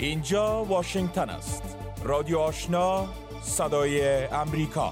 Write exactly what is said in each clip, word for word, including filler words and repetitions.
اینجا واشنگتن است. رادیو آشنا، صدای امریکا.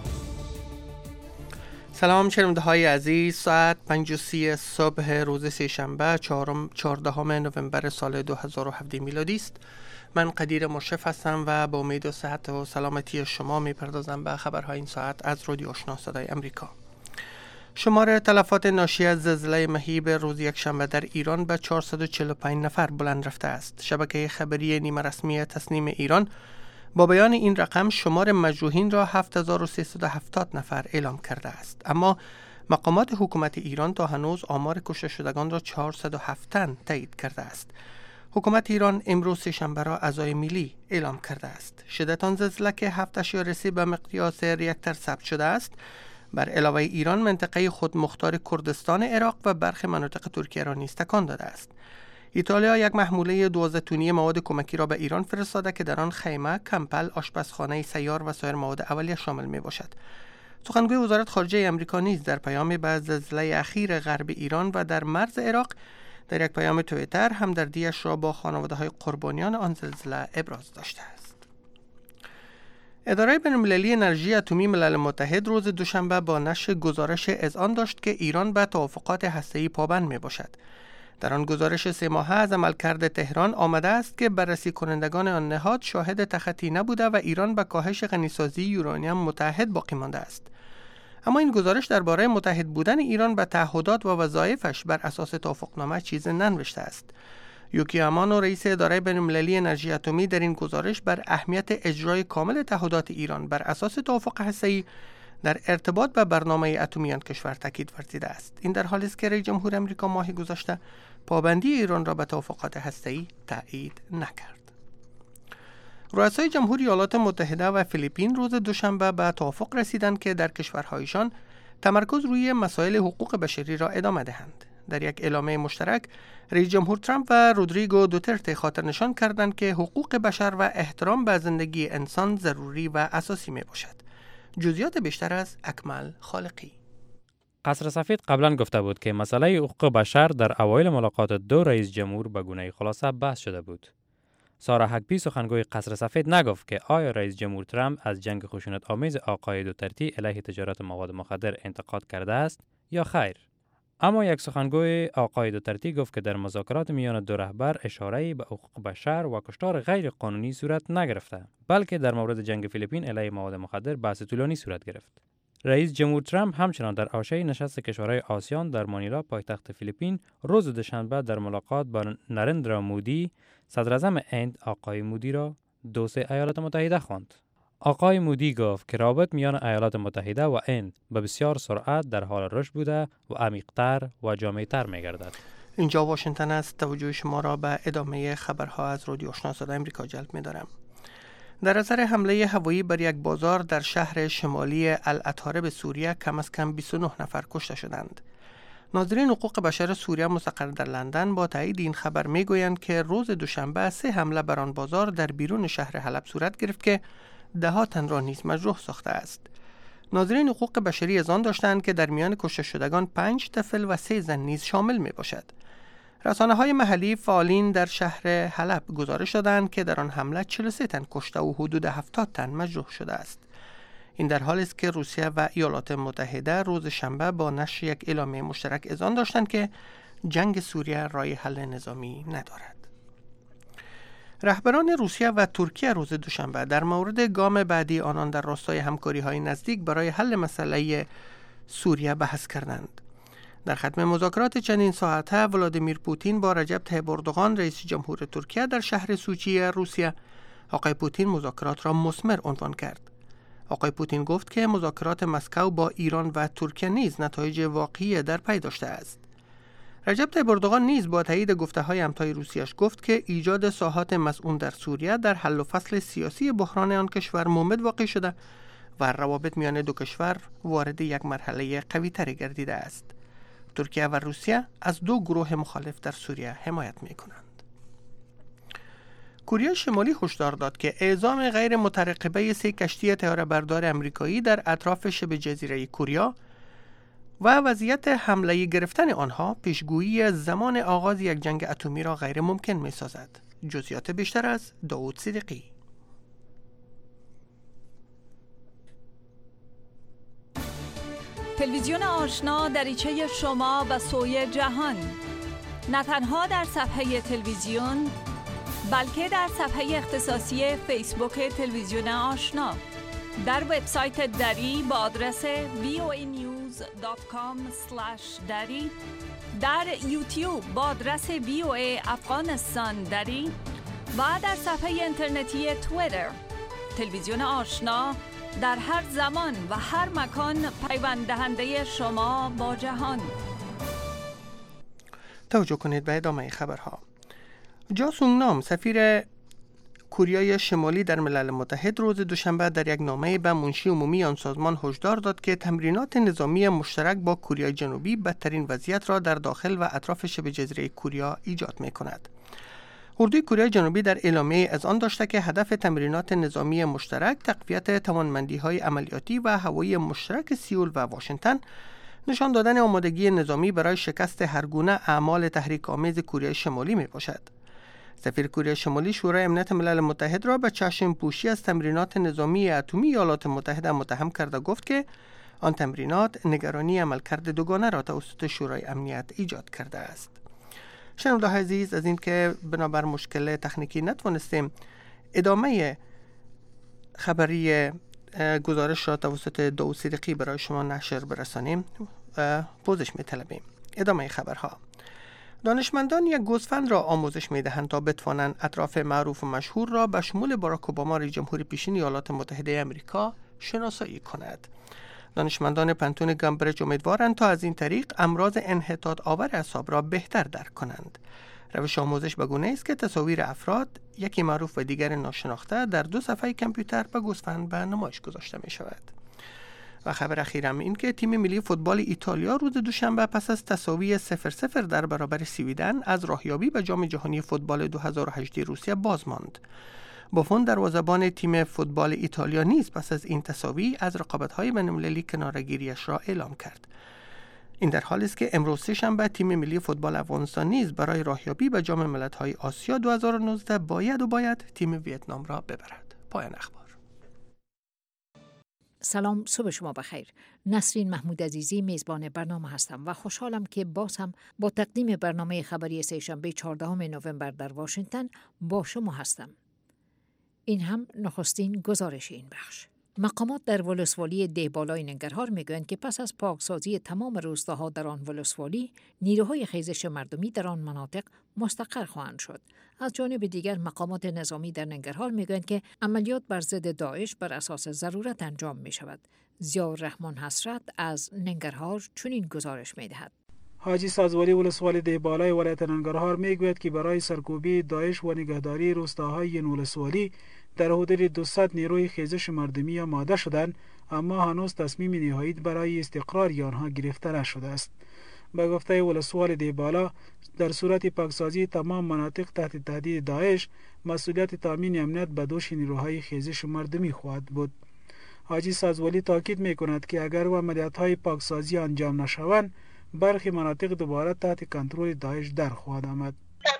سلام شنونده های عزیز، ساعت پنج و سی صبح روز سه‌شنبه چهاردهم نوامبر سال دو هزار و هفده میلادی است. من قدیر مشرف هستم و با امید و صحت و سلامتی شما میپردازم به خبرهای این ساعت از رادیو آشنا صدای امریکا. شمار تلفات ناشی از زلزله مهیب روز یکشنبه در ایران به چهارصد و چهل و پنج نفر بلند رفته است. شبکه خبری نیمه رسمی تسنیم ایران با بیان این رقم شمار مجروحین را هفت هزار و سیصد و هفتاد نفر اعلام کرده است، اما مقامات حکومت ایران تا هنوز آمار کشته شدگان را چهارصد و هفت تن تایید کرده است. حکومت ایران امروز سه‌شنبه را عزای ملی اعلام کرده است. شدت آن زلزله که هفت اشاریه سه به مقیاس ریکتر ثبت شده است، بر علاوه ایران منطقه خود مختار کردستان عراق و برخی مناطق ترکیه را نیز تکان داده است. ایتالیا یک محموله دوازده تونی مواد کمکی را به ایران فرستاده که در آن خیمه، کمپل، آشپزخانه سیار و سایر مواد اولیه شامل می باشد. سخنگوی وزارت خارجه آمریکا نیز در پیامی به زلزله اخیر غرب ایران و در مرز عراق در یک پیام توییتر همدردیش را با خانواده‌های قربانیان آن زلزله ابراز داشته است. اداره بین‌المللی انرژی اتمی ملل متحد روز دوشنبه با نشر گزارش اذعان داشت که ایران به توافقات هسته‌ای پابند می باشد. در آن گزارش سه ماهه از عملکرد تهران آمده است که بررسی کنندگان آن نهاد شاهد تخطی نبوده و ایران به کاهش غنیسازی یورانیم متحد باقی مانده است. اما این گزارش درباره متحد بودن ایران به تعهدات و وظایفش بر اساس توافقنامه چیز ننوشته است. یوکی امانو، رئیس اداره بین‌المللی انرژی اتمی، در این گزارش بر اهمیت اجرای کامل تعهدات ایران بر اساس توافق هسته‌ای در ارتباط به برنامه اتمی آن کشور تاکید ورزیده است. این در حالی است که رئیس جمهور آمریکا ماه گذشته پابندی ایران را به توافقات هسته‌ای تایید نکرد. رؤسای جمهوری ایالات متحده و فیلیپین روز دوشنبه به توافق رسیدند که در کشورهایشان تمرکز روی مسائل حقوق بشری را ادامه دهند. در یک اعلامیه مشترک، رئیس جمهور ترامپ و رودریگو دوترته خاطر نشان کردند که حقوق بشر و احترام به زندگی انسان ضروری و اساسی می باشد. جزئیات بیشتر از اکمل خالقی. قصر سفید قبلا گفته بود که مسئله حقوق بشر در اوایل ملاقات دو رئیس جمهور به گونه خلاصه بحث شده بود. سارا هاکبی، سخنگوی قصر سفید، نگفت که آیا رئیس جمهور ترامپ از جنگ خشونت آمیز آقای دوترته علیه تجارت مواد مخدر انتقاد کرده است یا خیر. اما یک سخنگوی آقای دوترته گفت که در مذاکرات میان دو رهبر اشاره‌ای به حقوق بشر و کشتار غیر قانونی صورت نگرفته، بلکه در مورد جنگ فیلیپین علیه مواد مخدر بحث طولانی صورت گرفت. رئیس جمهور ترامپ همچنان در حاشیه نشست کشورهای آسیان در مانیلا، پایتخت فیلیپین، روز دوشنبه در ملاقات با نرندرا مودی، صدر اعظم هند آقای مودی را دوست ایالات متحده خواند. آقای مودی گفت که رابط میان ایالات متحده و هند به بسیار سرعت در حال رشد بوده و عمیق‌تر و جامع‌تر می‌گردد. اینجا واشنگتن است. توجه شما را به ادامه خبرها از رادیو آشنا صدای امریکا جلب می‌دارم. در اثر حمله هوایی بر یک بازار در شهر شمالی العطاره به سوریه کم از کم بیست و نه نفر کشته شدند. ناظرین حقوق بشر سوریه مستقر در لندن با تایید این خبر میگویند که روز دوشنبه سه حمله بر آن بازار در بیرون شهر حلب صورت گرفت که ده ها تن را نیز مجروح ساخته است. ناظرین حقوق بشری اذعان داشتند که در میان کشته شدگان پنج طفل و سه زن نیز شامل می باشد. رسانه‌های محلی فعالین در شهر حلب گزارش دادند که در آن حمله چهل و سه تن کشته و حدود هفتاد تن مجروح شده است. این در حالی است که روسیه و ایالات متحده روز شنبه با نشر یک اعلامیه مشترک اذعان داشتند که جنگ سوریه راه حل نظامی ندارد. رهبران روسیه و ترکیه روز دوشنبه در مورد گام بعدی آنان در راستای همکاری‌های نزدیک برای حل مسئله سوریه بحث کردند. در ختم مذاکرات چندین ساعته، ولادیمیر پوتین با رجب طیب اردوغان رئیس جمهور ترکیه در شهر سوچی روسیه، آقای پوتین مذاکرات را مثمر عنوان کرد. آقای پوتین گفت که مذاکرات مسکو با ایران و ترکیه نیز نتایج واقعی در پی داشته است. رجب طیب اردوغان نیز با تایید گفته‌های همتای روسیه‌اش گفت که ایجاد ساحات مسئول در سوریه در حل و فصل سیاسی بحران آن کشور مومد واقع شده و روابط میان دو کشور وارد یک مرحله قوی‌تری گردیده است. ترکیه و روسیه از دو گروه مخالف در سوریه حمایت می‌کنند. کره شمالی هشدار داد که اعزام غیر مترقبه سه کشتی طیاره‌بردار آمریکایی در اطراف شبه جزیره کره و وضعیت حمله گرفتن آنها پیشگویی زمان آغاز یک جنگ اتمی را غیر ممکن می سازد. جزئیات بیشتر از داوود صدیقی. تلویزیون آشنا دریچه شما و سوی جهان، نه تنها در صفحه تلویزیون بلکه در صفحه اختصاصی فیسبوک تلویزیون آشنا، در وبسایت دری با آدرس وی او ای نیوز دات کام اسلش دری، در یوتیوب با آدرس وی او ای افغانستان دری و در صفحه اینترنتی توییتر. تلویزیون آشنا در هر زمان و هر مکان پیوند دهنده شما با جهان. توجه کنید به ادامه خبرها. جا سونگ نام سفیر کره شمالی در ملل متحد روز دوشنبه در یک نامه به منشی عمومی آن سازمان هشدار داد که تمرینات نظامی مشترک با کره جنوبی بدترین وضعیت را در داخل و اطراف شبه جزیره کره ایجاد می‌کند. اردوی کره جنوبی در اعلامیه از آن داشته که هدف تمرینات نظامی مشترک تقویت توانمندی‌های عملیاتی و هوایی مشترک سئول و واشنگتن، نشان دادن آمادگی نظامی برای شکست هرگونه اعمال تحریک‌آمیز کره شمالی میباشد. سفیر کره شمالی شورای امنیت ملل متحد را به چشم پوشی از تمرینات نظامی اتمی ایالات متحده متهم کرده گفت که آن تمرینات نگرانی عملکرد دوگانه را توسط شورای امنیت ایجاد کرده است. شنونده‌های عزیز، از این که بنابر مشکل تکنیکی نتوانستیم ادامه خبری گزارش را توسط داوود صدیقی برای شما نشر برسانیم، پوزش می‌طلبیم. ادامه خبرها. دانشمندان یک گوسفند را آموزش می‌دهند تا بتوانند اطراف معروف و مشهور را به شمول باراک اوباما رئیس جمهور پیشین ایالات متحده آمریکا شناسایی کند. دانشمندان پنتون کمبریج امیدوارند تا از این طریق امراض انحطاط آور اعصاب را بهتر درک کنند. روش آموزش به گونه است که تصاویر افراد، یکی معروف و دیگر ناشناخته، در دو صفحه کامپیوتر به گوسفند به نمایش گذاشته می شود. و خبر اخیرم این که تیم ملی فوتبال ایتالیا روز دوشنبه پس از تساوی صفر صفر در برابر سویدن از راهیابی به جام جهانی فوتبال دو هزار و هجده روسیه باز ماند. بوفون دروازه‌بان تیم فوتبال ایتالیا نیز پس از این تساوی از رقابت‌های بین‌المللی کناره‌گیری‌اش را اعلام کرد. این در حالی است که امروز سه‌شنبه تیم ملی فوتبال افغانستان نیز برای راهیابی به جام ملت‌های آسیا دو هزار و نوزده باید و باید تیم ویتنام را ببرد. پایان اخبار. سلام، صبح شما بخیر. نسرین محمود عزیزی میزبان برنامه هستم و خوشحالم که باز هم با تقدیم برنامه خبری سه‌شنبه چهاردهم نوامبر در واشنگتن با شما هستم. این هم نخستین گزارش این بخش. مقامات در ولسوالی دهبالای ننگرهار میگویند که پس از پاکسازی تمام روستاها در آن ولسوالی، نیروهای خیزش مردمی در آن مناطق مستقر خواهند شد. از جانب دیگر مقامات نظامی در ننگرهار میگویند که عملیات بر ضد داعش بر اساس ضرورت انجام می شود. ضیاءالرحمن حسرت از ننگرهار چنین گزارش میدهد. حاجی سازولی ولسوالی دهبالای ولایت ننگرهار میگوید که برای سرکوبی داعش و نگهداری روستاهای این ولسوالی در حدود دویست نیروی خیزش مردمی آماده شدند، اما هنوز تصمیم نهایی برای استقرار آنها گرفته نشده است. به گفته ولسوال دهبالا، در صورت پاکسازی تمام مناطق تحت تهدید داعش، مسئولیت تامین امنیت به دوش نیروهای خیزش مردمی خواهد بود. حاجی سازولی تاکید میکند که اگر عملیات‌های پاکسازی انجام نشوند، برخی مناطق دوباره تحت کنترل داعش در خواهد آمد.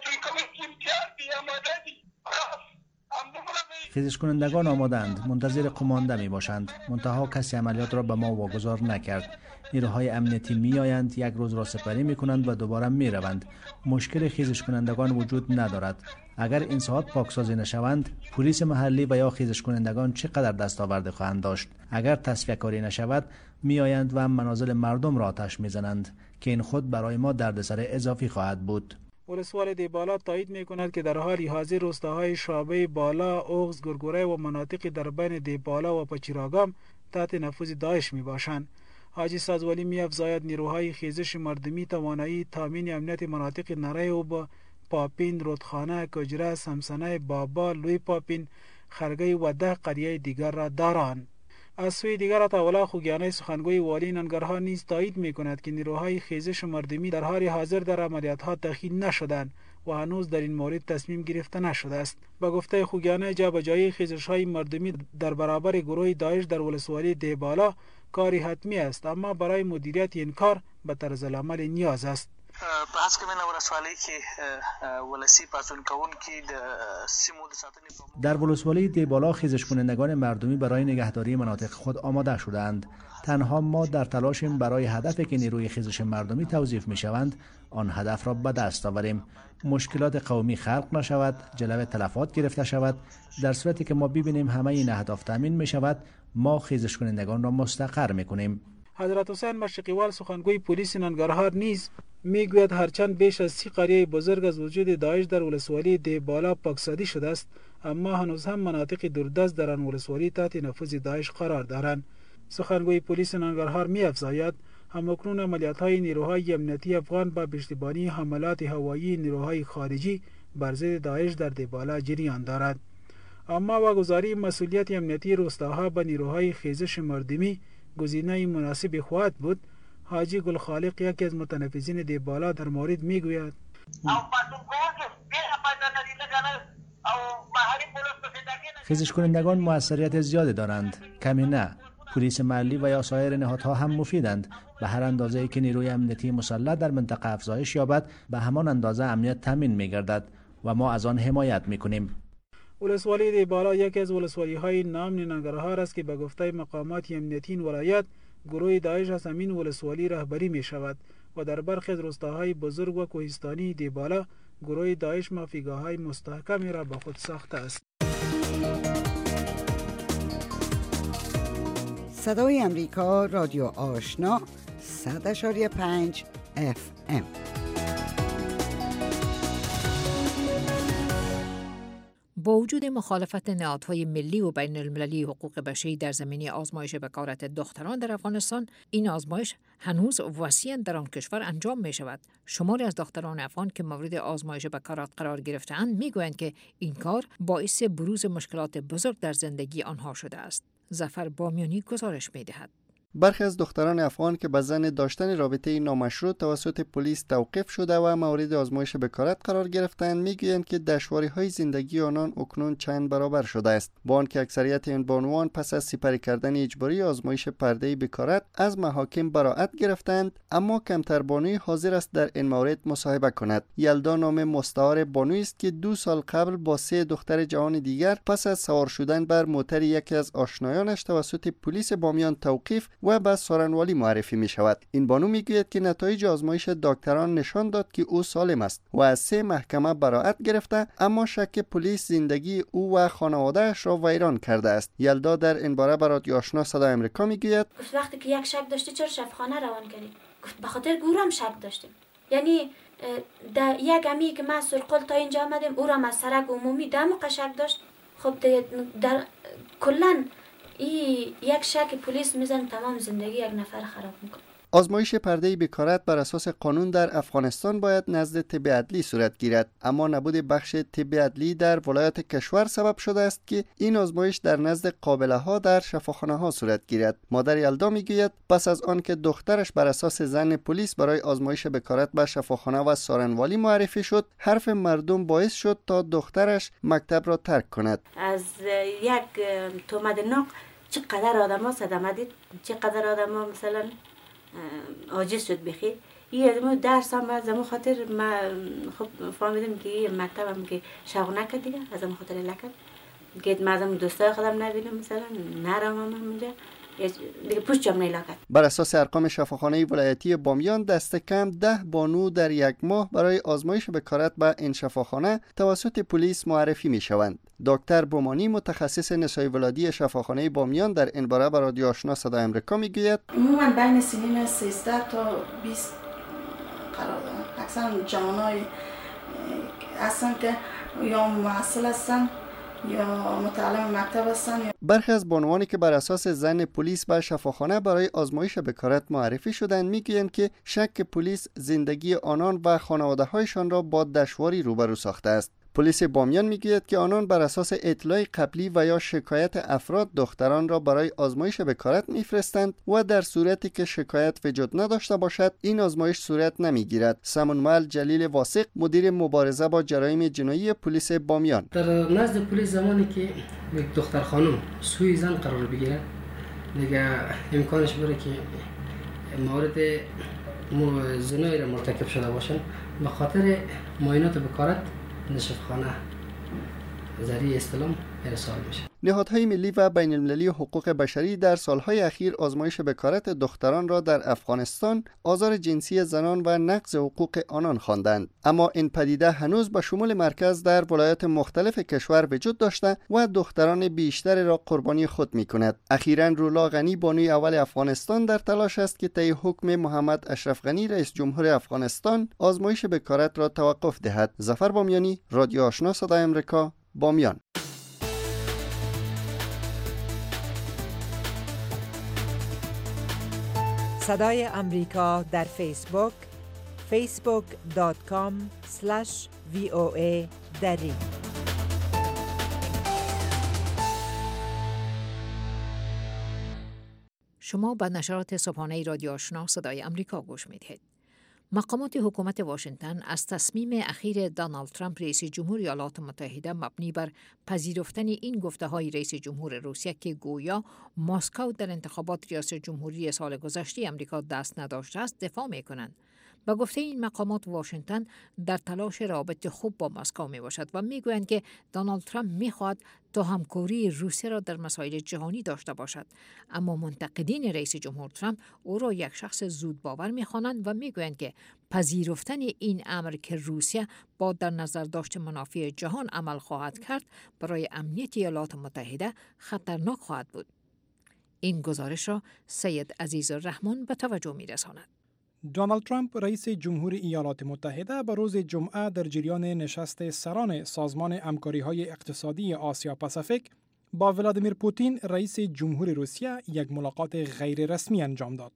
خیزش کنندگان آمادند، منتظر قمانده می باشند. منتها کسی عملیات را به ما واگذار نکرد. نیروهای امنیتی می آیند، یک روز را سپری می کنند و دوباره می روند. مشکل خیزش کنندگان وجود ندارد. اگر این ساعت پاکسازی نشوند، پلیس محلی و یا خیزش کنندگان چقدر دستاورد خواهند داشت؟ اگر تصفیه کاری نشود، می آیند و منازل مردم را آتش می زنند که این خود برای ما دردسر اضافی خواهد بود. ولسوال دهبالا تایید می کند که در حال حاضر روستاهای شعبه بالا، اوغز، گرگوره و مناطق در بین دهبالا و پچیراگام تحت نفوذ داعش می باشند. حاجی سازولی می افزاید نیروهای خیزش مردمی توانایی تامین امنیت مناطق نره و با پاپین، رودخانه، کجره، سمسنه، بابا، لوی پاپین، خرگی و ده قریه دیگر را دارند. از سوی دیگر عطاالله خوگیانی سخنگوی والی ننگرهار نیز تایید می کند که نیروهای خیزش مردمی در حال حاضر در عملیات‌ها دخیل نشدند و هنوز در این مورد تصمیم گرفته نشده است. با گفته خوگیانی، جابجایی خیزش‌های مردمی در برابر گروه داعش در ولسوالی دهبالا کاری حتمی است، اما برای مدیریت این کار به طرز العمل نیاز است. په هڅه کې ولسوالۍ کې ولسی پاسون کون کې د سیمو د ساتنې در ولسوالی دیبالا خیزش کنندگان مردمی برای نگهداری مناطق خود آماده شدند. تنها ما در تلاشیم برای هدفی که نیروی خیزش مردمی توظیف می شوند آن هدف را به دست آوریم. مشکلات قومی خلق نشود، جلوه تلفات گرفته شود. در صورتی که ما ببینیم همه این اهداف تامین می شود، ما خیزش کنندگان را مستقر می کنیم. حضرت حسین مشرقیوال سخنگوی پلیس ننگرهار نیز میگوید هرچند بیش از سی قریه بزرگ از وجود داعش در ولسوالی دیبالا پاکسازی شده است، اما هنوز هم مناطق دوردست در آن ولسوالی تحت نفوذ داعش قرار دارند. سخنگوی پلیس ننگرهار می افزاید همکنون عملیات‌های نیروهای امنیتی افغان با پشتیبانی حملات هوایی نیروهای خارجی بر ضد داعش در دیبالا جریان دارد. اما واگذاری مسئولیت امنیتی روستاها به نیروهای خیزش مردمی گزینه مناسب خواهد بود. حاجی گلخالق یکی از متنفذین دیبالا در مورد میگوید خیزش کنندگان موثریت زیادی دارند، کمی نه. پلیس محلی و یا سایر نهادها هم مفیدند. به هر اندازه‌ای که نیروی امنیتی مسلح در منطقه افزایش یابد، به همان اندازه امنیت تامین می‌گردد و ما از آن حمایت می‌کنیم. ولسوالی دیبالا یکی از ولسوالی‌های نام ننگرهار است که به گفته مقامات امنیتی ولایت گروه داعش از همین ولسوالی رهبری می‌شود و در برخی از روستاهای بزرگ و کوهستانی دیبالا گروه داعش مافیگاه‌های مستحکمی را به خود ساخته است. صدای امریکا، رادیو آشنا، صد اشاری پنج اف ام. با وجود مخالفت نهادهای ملی و بین المللی حقوق بشری در زمینه آزمایش بکارت دختران در افغانستان، این آزمایش هنوز وسیعاً در آن کشور انجام می شود. شماری از دختران افغان که مورد آزمایش بکارت قرار گرفته‌اند میگویند که این کار باعث بروز مشکلات بزرگ در زندگی آنها شده است. ظفر بامیانی گزارش می دهد. برخی از دختران افغان که به ظن داشتن رابطه نامشروع توسط پلیس توقیف شده و مورد آزمایش بکارت قرار گرفتند میگویند که دشواری‌های زندگی آنان اکنون چند برابر شده است، با آنکه اکثریت این بانوان پس از سپری کردن اجباری آزمایش پرده بکارت از محاکم براءت گرفتند، اما کمتر بانوی حاضر است در این مورد مصاحبه کند. یلدا نام مستعار بانوی است که دو سال قبل با سه دختر جوان دیگر پس از سوار شدن بر موتر یکی از آشنایانش توسط پلیس بامیان توقیف و به سارنوالی معرفی می شود. این بانو می گوید که نتایج آزمایش دکتران نشان داد که او سالم است و از سه محکمه براءت گرفته، اما شک پلیس زندگی او و خانواده‌اش را ویران کرده است. یلدا در این باره به رادیو آشنا صدای آمریکا می گوید گفت وقتی که یک شک داشتی چرا شفاخانه روان کردی؟ گفت به خاطر گورم شک داشتیم. یعنی در یک امی که ما سرقل تا اینجا آمدیم او را از سرک عمومی در موقع شک داشت. خب در کلاً این یک شک پلیس میزن تمام زندگی یک نفر خراب میکنه. آزمایش پرده بکارت بر اساس قانون در افغانستان باید نزد طب عدلی صورت گیرد، اما نبود بخش طب عدلی در ولایت کشور سبب شده است که این آزمایش در نزد قابله ها در شفاخانه ها صورت گیرد. مادر یلدا میگوید پس از آن که دخترش بر اساس ظن پلیس برای آزمایش بکارت به شفاخانه و سارنوالی معرفی شد، حرف مردم باعث شد تا دخترش مکتب را ترک کند. از یک تومد ناق چقدر آدم ها صدمه دید، چقدر آدم ها مثلا عاجز شد بخیر. یه ادمو درس هم از امو خاطر ما خب فهمیدم که یه مکتب هم که شغل نکرد دیگه، از امو خاطر لکد که ما از امو دوستای خودم نبینم مثلا نرم هم همونجا دیگه پوشت جمعه لاکد. بر اساس ارقام شفاخانه ولایتی بامیان دست کم ده بانو در یک ماه برای آزمایش بکارت به این شفاخانه توسط پلیس معرفی می شوند. دکتر بومانی متخصص نسای ولادی شفاخانه بامیان در این باره به رادیو آشنا صدای آمریکا می گوید عموما بین سنین سیزده تا بیست قرار دارند. اکثر جوانای هستند که یا محصل هستند یا متعلم مکتب هستند. برخی از بانوانی که بر اساس ظن پلیس به شفاخانه برای آزمایش بکارت معرفی شدند میگویند که شک پلیس زندگی آنان و خانواده‌هایشان را با دشواری روبرو ساخته است. پلیس بامیان میگوید که آنان بر اساس اطلاع قبلی و یا شکایت افراد دختران را برای آزمایش بکارت میفرستند و در صورتی که شکایت وجود نداشته باشد این آزمایش صورت نمیگیرد. سمنمال جلیل واسق مدیر مبارزه با جرایم جنایی پلیس بامیان: در نزد پلیس زمانی که یک دختر خانم سوی زن قرار بگیره دیگه امکانش بره که مورد زنایی را مرتکب شده باشن به خاطر معاینات بکارت نشفخانه ذریعه استلام ارسال میشه. نهادهای ملی و بین المللی حقوق بشری در سالهای اخیر آزمایش بکارت دختران را در افغانستان، آزار جنسی زنان و نقض حقوق آنان خواندند. اما این پدیده هنوز به شمول مرکز در ولایات مختلف کشور وجود داشته و دختران بیشتر را قربانی خود می‌کند. اخیراً رولا غنی بانوی اول افغانستان در تلاش است که طی حکم محمد اشرف غنی رئیس جمهور افغانستان آزمایش بکارت را توقف دهد. ظفر بامیانی، رادیو آشنا صدای آمریکا، بامیان. صدای امریکا در فیسبوک فیسبوک دات کام اسلش وی او ای دری. شما به نشرات صبحانه رادیو آشنا صدای امریکا گوش میدهید. مقامات حکومت واشنگتن از تصمیم اخیر دونالد ترامپ رئیس جمهور ایالات متحده مبنی بر پذیرفتن این گفته‌های رئیس جمهور روسیه که گویا مسکو در انتخابات ریاست جمهوری سال گذشته امریکا دست نداشته است دفاع می‌کنند. با گفته این مقامات واشنگتن در تلاش رابطه خوب با مسکو می باشد و می گویند که دونالد ترامپ می خواهد تا همکاری روسیه را در مسائل جهانی داشته باشد، اما منتقدین رئیس جمهور ترامپ او را یک شخص زود باور می خوانند و می گویند که پذیرفتن این امر که روسیه با در نظر داشت منافع جهان عمل خواهد کرد برای امنیت ایالات متحده خطرناک خواهد بود. این گزارش را سید عزیزالرحمن به توجه می رساند. دونالد ترامپ رئیس جمهور ایالات متحده به روز جمعه در جریان نشست سران سازمان همکاری‌های اقتصادی آسیا پاسیفیک با ولادیمیر پوتین رئیس جمهور روسیه یک ملاقات غیر رسمی انجام داد.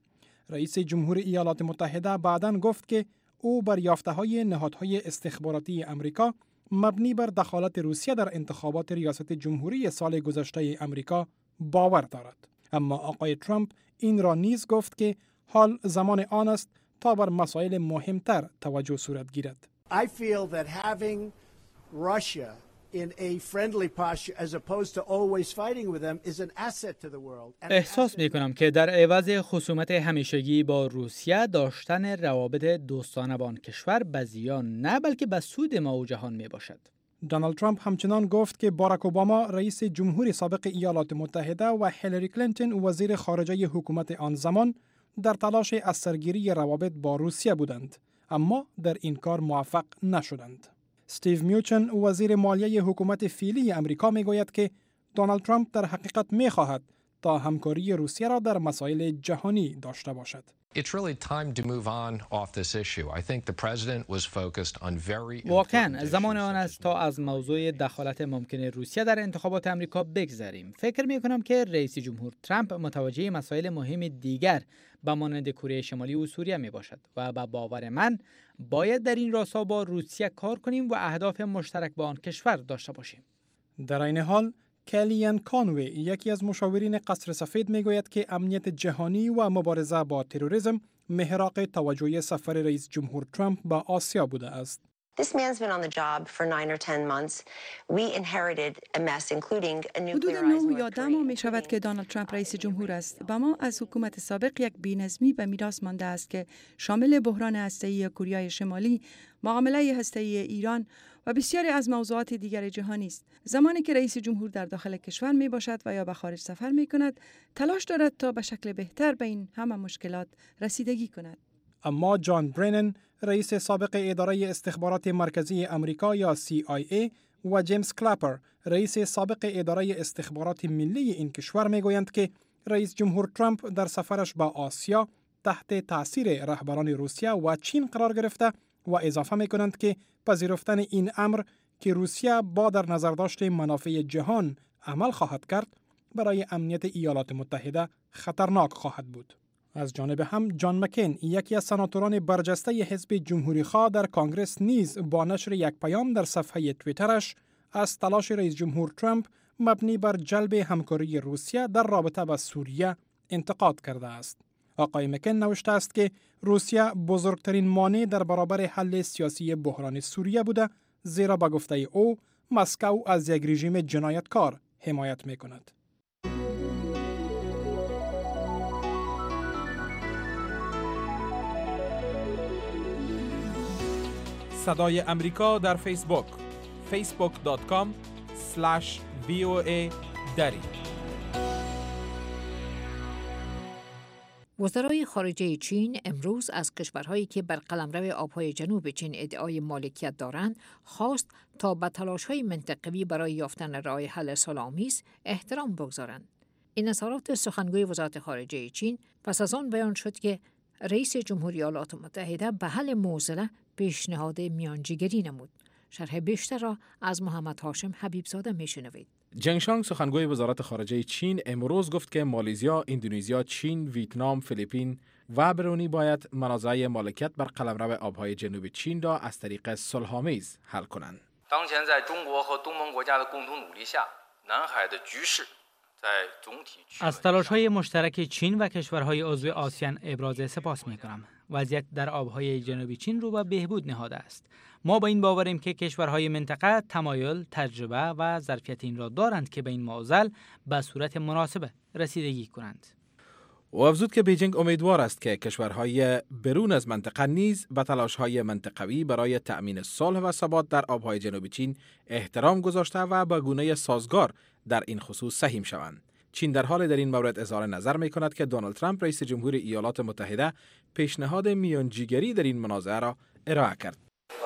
رئیس جمهور ایالات متحده بعداً گفت که او بر یافته‌های نهادهای استخباراتی امریکا مبنی بر دخالت روسیه در انتخابات ریاست جمهوری سال گذشته امریکا باور دارد. اما آقای ترامپ این را نیز گفت که حال زمان آن است تا بر مسائل مهمتر توجه صورت گیرد. I feel that having Russia in a friendly posture as opposed to always fighting with them is an asset to the world. احساس می‌کنم که در عوض خصومت همیشگی با روسیه داشتن روابط دوستانه با آن کشور به زیان نه بلکه به سود ما و جهان میباشد. دونالد ترامپ همچنان گفت که باراک اوباما رئیس جمهور سابق ایالات متحده و هیلاری کلینتون وزیر خارجه حکومت آن زمان در تلاش از سرگیری روابط با روسیه بودند، اما در این کار موفق نشدند. استیو میوچن وزیر مالیه حکومت فعلی امریکا میگوید که دونالد ترامپ در حقیقت میخواهد تا همکاری روسیه را در مسائل جهانی داشته باشد. It's really time to move on off this issue. I think the president was focused on very واقعا زمان آن است تا از موضوع دخالت ممکن روسیه در انتخابات امریکا بگذریم. فکر می کنم که رئیس جمهور ترامپ متوجه مسائل مهم دیگر به مانند کره شمالی و سوریه می باشد و به باور من باید در این راستا با روسیه کار کنیم و اهداف مشترک با آن کشور داشته باشیم. در این حال کلیان کانوی یکی از مشاورین قصر سفید میگوید که امنیت جهانی و مبارزه با تروریسم محراق توجه سفر رئیس جمهور ترامپ به آسیا بوده است. This man's been on the job for nine or ten months. We inherited a mess, including a nuclearized حدود نه یا ده ماه می شود که دونالد ترامپ رئیس جمهور است و ما از حکومت سابق یک بی‌نظمی به میراث مانده است که شامل بحران هسته‌ای کره شمالی، معامله هسته‌ای ایران و بسیاری از موضوعات دیگر جهانی است. زمانی که رئیس جمهور در داخل کشور می باشد و یا به خارج سفر می کند، تلاش دارد تا به شکل بهتر به این همه مشکلات رسیدگی کند. اما جان برنن رئیس سابق اداره استخبارات مرکزی امریکا یا سی آی ای و جیمز کلاپر رئیس سابق اداره استخبارات ملی این کشور میگویند که رئیس جمهور ترامپ در سفرش به آسیا تحت تاثیر رهبران روسیه و چین قرار گرفته و اضافه میکنند که پذیرفتن این امر که روسیه با در نظر داشت منافع جهان عمل خواهد کرد برای امنیت ایالات متحده خطرناک خواهد بود. از جانب هم جان مکین یکی از سناتوران برجسته حزب جمهوری خواه در کنگره نیز با نشر یک پیام در صفحه توییترش از تلاش رئیس جمهور ترامپ مبنی بر جلب همکاری روسیه در رابطه با سوریه انتقاد کرده است. آقای مکین نوشته است که روسیه بزرگترین مانع در برابر حل سیاسی بحران سوریه بوده، زیرا به گفته او مسکو از یک رژیم جنایتکار حمایت می‌کند. صدای امریکا در فیسبوک فیسبوک دات کام اسلش وی او ای دری. وزرای خارجه چین امروز از کشورهایی که بر قلمرو آبهای جنوب چین ادعای مالکیت دارند خواست تا به تلاش‌های منطقوی برای یافتن راه حل صلح‌آمیز احترام بگذارند. این اظهارات سخنگوی وزارت خارجه چین پس از آن بیان شد که رئیس جمهوری ایالات متحده به حل موضوع پیشنهاد میانجیگری نمود. شرح بیشتر را از محمد هاشم حبیبزاده میشنوید. جنگ شانگ سخنگوی وزارت خارجه چین امروز گفت که مالزیا، اندونزیا، چین، ویتنام، فیلیپین و برونی باید منازعه مالکیت بر قلمرو آبهای جنوب چین را از طریق صلح‌آمیز حل کنند. از تلاش‌های مشترک چین و کشورهای عضو آسیان ابراز سپاس می‌کنم. وضعیت در آبهای جنوبی چین رو به بهبود نهاده است. ما با این باوریم که کشورهای منطقه تمایل، تجربه و ظرفیت این را دارند که به این معضل به صورت مناسب رسیدگی کنند. و افزود که بیجینگ امیدوار است که کشورهای برون از منطقه نیز به تلاش‌های منطقوی برای تأمین صلح و ثبات در آبهای جنوب چین احترام گذاشته و به گونه سازگار در این خصوص سهیم شوند. چین در حال در این مورد اظهار نظر می کند که دونالد ترامپ رئیس جمهوری ایالات متحده پیشنهاد میانجیگری در این منازعه را ارائه کرد.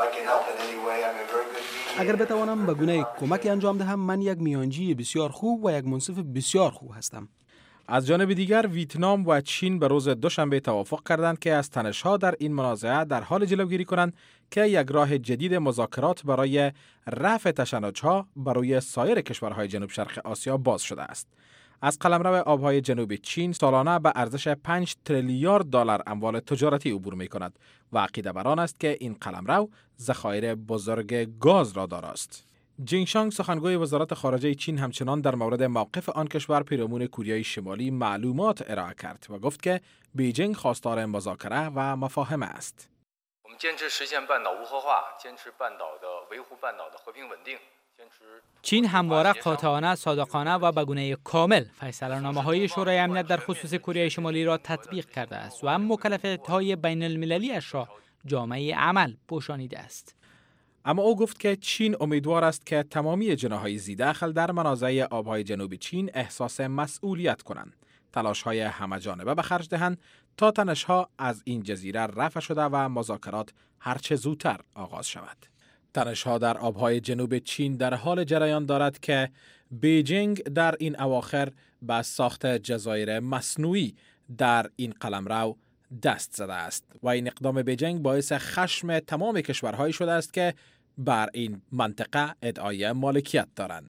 اگر بتوانم به گونه کمک انجام دهم، من یک میانجی بسیار خوب و یک منصف بسیار خوب هستم. از جانب دیگر ویتنام و چین به روز دوشنبه توافق کردند که از تنش‌ها در این منازعه در حال جلوگیری کنند که یک راه جدید مذاکرات برای رفع تشنج‌ها برای سایر کشورهای جنوب شرق آسیا باز شده است. از قلمرو آبهای جنوب چین سالانه به ارزش پنج تریلیارد دلار اموال تجارتی عبور می‌کند و عقیده بر آن است که این قلمرو ذخایر بزرگ گاز را داراست. جنگ شانگ سخنگوی وزارت خارجه چین همچنان در مورد موقف آن کشور پیرامون کوریای شمالی معلومات ارائه کرد و گفت که بیجینگ خواستار مذاکره و مفاهمه است. چین همواره قاطعانه، صادقانه و به گونه کامل فیصله‌نامه‌های شورای امنیت در خصوص کره شمالی را تطبیق کرده است و هم مکلفیت‌های بین المللی اش را جامعه عمل پوشانیده است. اما او گفت که چین امیدوار است که تمامی جناح‌های ذی‌دخل در منازعه آبهای جنوب چین احساس مسئولیت کنند، تلاش‌های همه‌جانبه به خرج دهند تا تنش‌ها از این جزیره رفع شده و مذاکرات هرچه زودتر آغاز شود. تنش‌ها در آبهای جنوب چین در حال جریان دارد که بیجینگ در این اواخر به ساخت جزایر مصنوعی در این قلمرو دست زده است و این اقدام بیجینگ باعث خشم تمام کشورهایی شده است که بر این منطقه ادعای مالکیت دارند.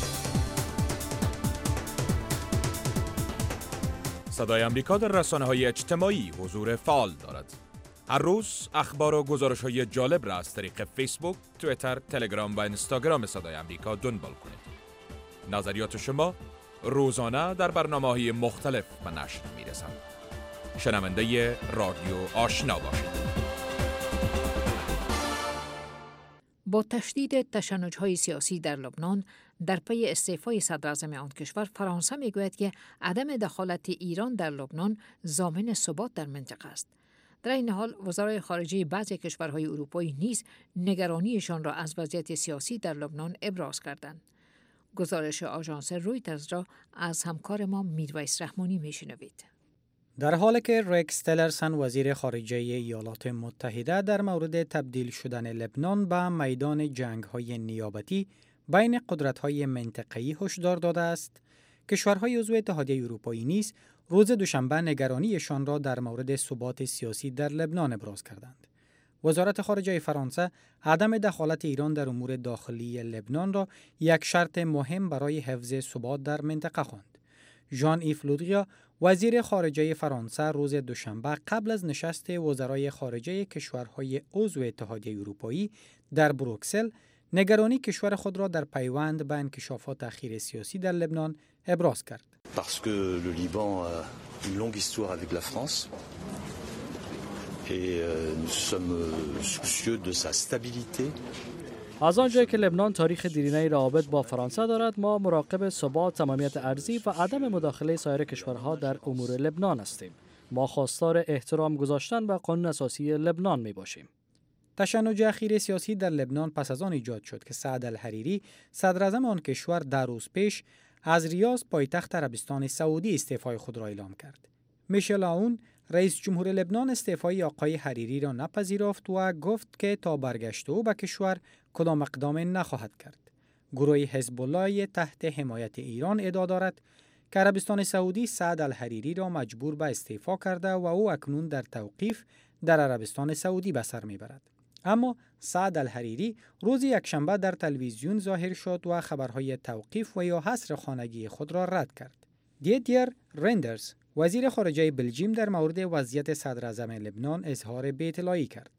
صدای امریکا در رسانه‌های اجتماعی حضور فعال دارد. هر روز اخبار و گزارش‌های جالب را از طریق فیسبوک، توییتر، تلگرام و اینستاگرام صدای امریکا دنبال کنید. نظریات شما روزانه در برنامه‌های مختلف به نشر می‌رسند. شنونده رادیو آشنا باشید. با تشدید تشنج‌های سیاسی در لبنان در پی استعفای صدراعظم آن کشور، فرانسه می‌گوید که عدم دخالت ایران در لبنان ضامن ثبات در منطقه است. در این حال وزرای خارجه بعضی کشورهای اروپایی نیز نگرانیشان را از وضعیت سیاسی در لبنان ابراز کردند. گزارش آژانس رویترز را از همکار ما میرویس رحمانی میشنوید. در حالی که ریکس تیلرسن وزیر خارجه ایالات متحده در مورد تبدیل شدن لبنان به میدان جنگ‌های نیابتی بین قدرت‌های منطقه‌ای هشدار داده است، کشورهای عضو اتحادیه اروپایی نیز روز دوشنبه نگرانیشان را در مورد ثبات سیاسی در لبنان ابراز کردند. وزارت خارجه فرانسه عدم دخالت ایران در امور داخلی لبنان را یک شرط مهم برای حفظ ثبات در منطقه خواند. ژان ایف لودریا وزیر خارجه فرانسه روز دوشنبه قبل از نشست وزرای خارجه کشورهای عضو اتحادیه اروپایی در بروکسل نگرانی کشور خود را در پیوند به انکشافات اخیر سیاسی در لبنان ابراز کرد. Parce que le Liban a une longue histoire avec la France et nous sommes soucieux de sa stabilité. از آنجایی که لبنان تاریخ دیرینه روابط با فرانسه دارد، ما مراقب ثبات، تمامیت ارضی و عدم مداخله سایر کشورها در امور لبنان هستیم. ما خواستار احترام گذاشتن به قانون اساسی لبنان می باشیم. تشنج اخیر سیاسی در لبنان پس از آن ایجاد شد که سعد الحریری صدراعظم آن کشور در روز پیش از ریاض پایتخت عربستان سعودی استعفای خود را اعلام کرد. میشل عون رئیس جمهور لبنان استعفای آقای حریری را نپذیرفت و گفت که تا برگشت او به کشور کدام اقدام نخواهد کرد. گروه حزب الله تحت حمایت ایران ادعا دارد که عربستان سعودی سعد الحریری را مجبور به استعفا کرده و او اکنون در توقیف در عربستان سعودی به سر میبرد. اما سعد الحریری روز یکشنبه در تلویزیون ظاهر شد و خبرهای توقیف و یا حصر خانگی خود را رد کرد. دیدیر رندرز وزیر خارجه بلژیم در مورد وضعیت صدراعظم لبنان اظهار بی‌اطلاعی کرد.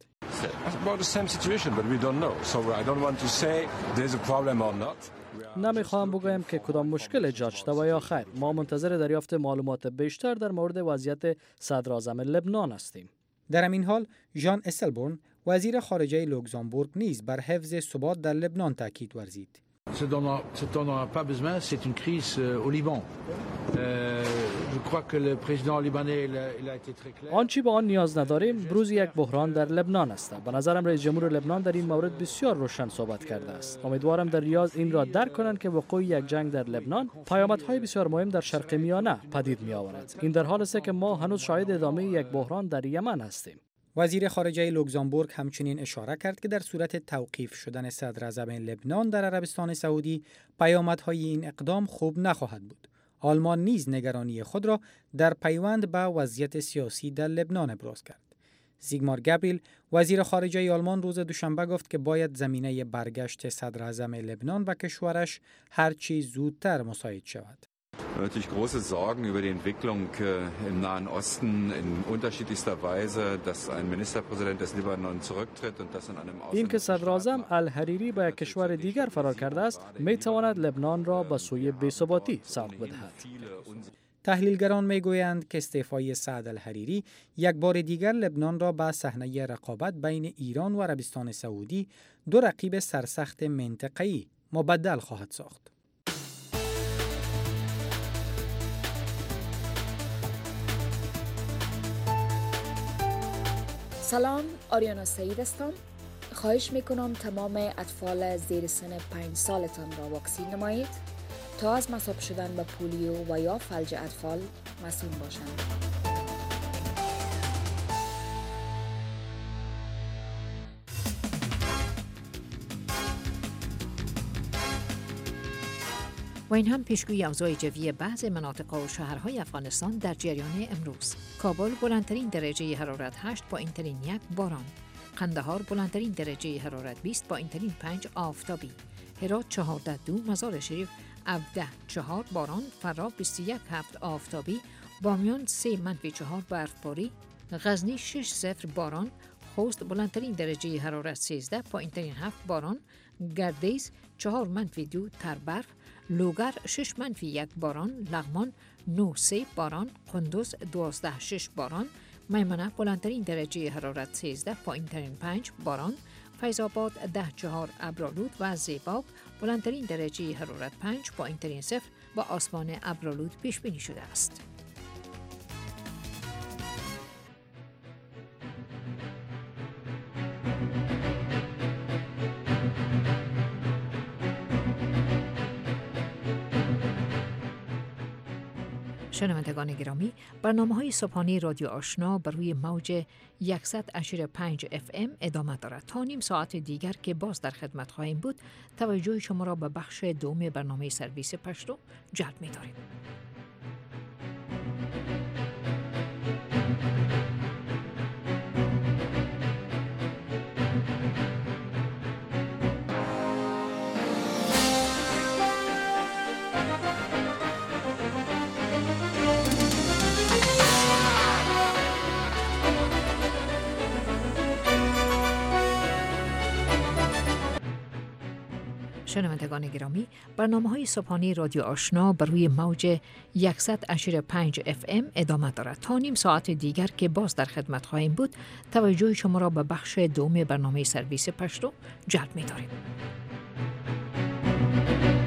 نمیخواهم بگویم که کدام مشکل ایجاد شده و یا خیر. ما منتظر دریافت معلومات بیشتر در مورد وضعیت صدراعظم لبنان هستیم. در همین حال ژان اسلبورن وزیر خارجه لوکزامبورگ نیز بر حفظ ثبات در لبنان تاکید ورزید. آنچه به آن نیاز نداریم بروز یک بحران در لبنان است. به نظرم رئیس جمهور لبنان در این مورد بسیار روشن صحبت کرده است. امیدوارم در ریاض این را درک کنند که وقوع یک جنگ در لبنان پیامدهای بسیار مهم در شرق میانه پدید می آورد. این در حالی است که ما هنوز شاهد ادامه یک بحران در یمن هستیم. وزیر خارجه لوکزامبورگ همچنین اشاره کرد که در صورت توقیف شدن صدراعظم لبنان در عربستان سعودی پیامدهای این اقدام خوب نخواهد بود. آلمان نیز نگرانی خود را در پیوند به وضعیت سیاسی در لبنان ابراز کرد. زیگمار گابریل وزیر خارجه آلمان روز دوشنبه گفت که باید زمینه برگشت صدراعظم لبنان و کشورش هرچی زودتر مساعد شود. Natürlich große Sorgen über die Entwicklung im Nahen Osten in unterschiedlichster Weise, dass ein Ministerpräsident des Libanon zurücktritt und das in einem این که صدراعظم الحریری به کشور دیگر فرار کرده است می تواند لبنان را به سوی بی‌ثباتی سوق بدهد. تحلیلگران میگویند که استعفای سعد الحریری یک بار دیگر لبنان را به صحنه رقابت بین ایران و عربستان سعودی، دو رقیب سرسخت منطقه‌ای، مبدل خواهد ساخت. سلام، آریانا سعید هستم. خواهش میکنم تمام اطفال زیر سن پنج سالتان را واکسین نمایید تا از مصاب شدن به پولیو و یا فلج اطفال مسئول باشند. و این هم پیشگویی اوضاع جوی بعض مناطق و شهرهای افغانستان در جریان امروز. کابل بلندترین درجه حرارت هشت، پایین‌ترین یک باران. قندهار بلندترین درجه حرارت بیست، پایین‌ترین پنج آفتابی. هرات چهارده دو، مزار شریف هفده چهار باران، فرا بیست و یک هفت آفتابی، بامیان سه منفی چهار برفباری، غزنی شش صفر باران، خوست بلندترین درجه حرارت سیزده، پایین‌ترین هفت باران، گردیز چهار منفی دو تر برف، لوگر شش منفی یک باران، لغمان نه سه باران، قندوز دوازده شش باران، میمنه بلندترین درجه حرارت سیزده، پایین‌ترین پنج باران، فیض آباد ده چهار ابرآلود و زیباب بلندترین درجه حرارت پنج، پایین‌ترین صفر با آسمان ابرآلود پیش بینی شده است. شنوندگان گرامی، برنامه‌های صبحانه رادیو آشنا بر روی موج صد و پنج اف ام ادامه دارد. تا نیم ساعت دیگر که باز در خدمت خواهیم بود، توجه شما را به بخش دوم برنامه سرویس پشتو جلب می‌داریم. شنوندگان گرامی، برنامه‌های صبحانه رادیو آشنا بر روی موج صد و پنج اف ام ادامه دارد. تا نیم ساعت دیگر که باز در خدمت خواهیم بود، توجه شما را به بخش دوم برنامه سرویس پشتو جلب می‌داریم.